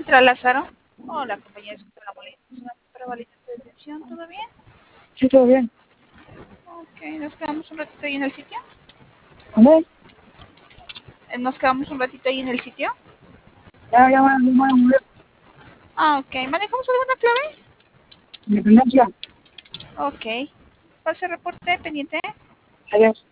encuentra Lázaro? Hola, compañera, disculpe la molestia. Para validar tu detención, ¿todo bien? Sí, todo bien. Ok, nos quedamos un ratito ahí en el sitio. ¿Dónde? Nos quedamos un ratito ahí en el sitio. Ya van a mover. Ah, ok. ¿Manejamos alguna clave? Independencia. Ok. Pase reporte pendiente. Adiós.